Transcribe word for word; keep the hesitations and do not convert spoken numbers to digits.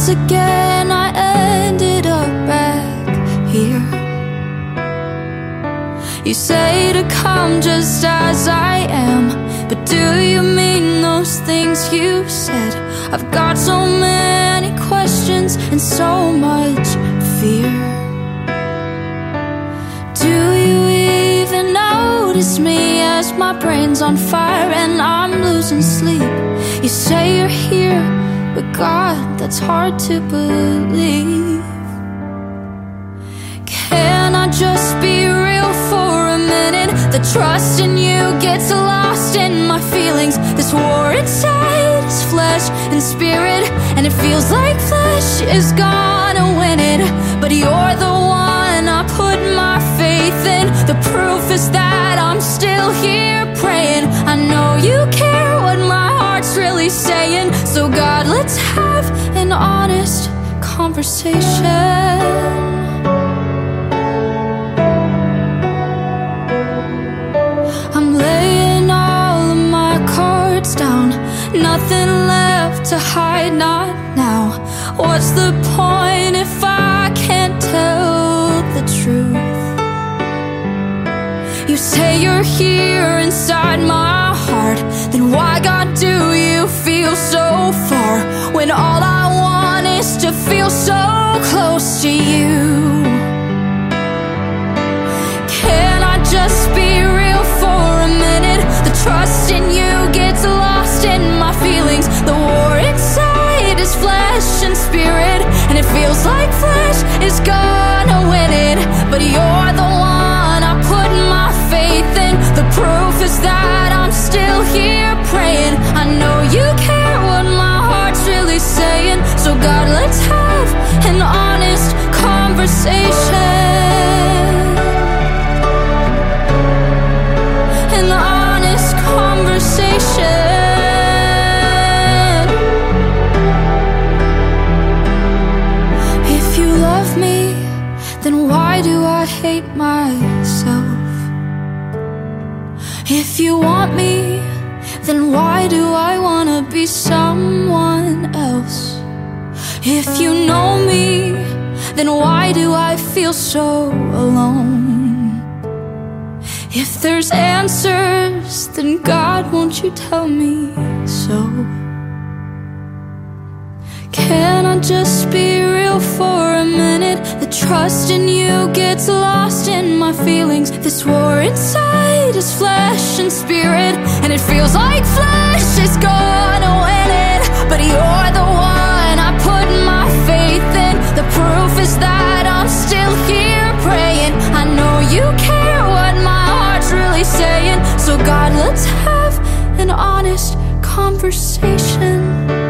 once again I ended up back here. You say to come just as I am, but do you mean those things you said? I've got so many questions and so much fear. Do you even notice me as my brain's on fire and I'm losing sleep? You say you're here, but God, that's hard to believe. Can I just be real for a minute? The trust in you gets lost in my feelings. This war inside is flesh and spirit, and it feels like flesh is gonna win it. But you're the one I put my faith in. The proof is that I'm still here praying. I know you care what my heart's really saying. So God, let's have an honest conversation. I'm laying all of my cards down, nothing left to hide, not now. What's the point if I can't tell the truth? You say you're here inside my heart, then why, God, do you feel so far when all I want is to feel so close to you? Can I just be real for a minute? The trust in you gets lost in my feelings. The war inside is flesh and spirit, and it feels like flesh is gonna win it. But you're the one I put my faith in. The proof is that I'm still here praying. I know you care what my heart's really saying. So God, let's have an honest conversation. An honest conversation. If you love me, then why do I hate myself? If you want me, then why do I wanna be someone else? If you know me, then why do I feel so alone? If there's answers, then God, won't you tell me so? Can I just be real for a minute? The trust in you gets lost in my feelings. This war inside is flesh and spirit, and it feels like flesh is gonna win it. But you're the one I put my faith in. The proof is that I'm still here praying. I know you care what my heart's really saying. So God, let's have an honest conversation.